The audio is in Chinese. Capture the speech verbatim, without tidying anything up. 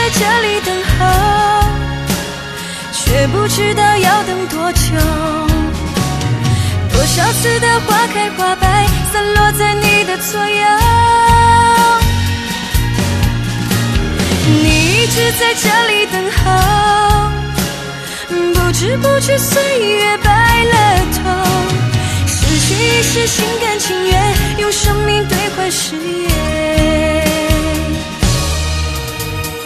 在这里等候，却不知道要等多久。多少次的花开花败，散落在你的左右。你一直在这里等候，不知不觉岁月白了头，失去一时心甘情愿，用生命兑换誓言。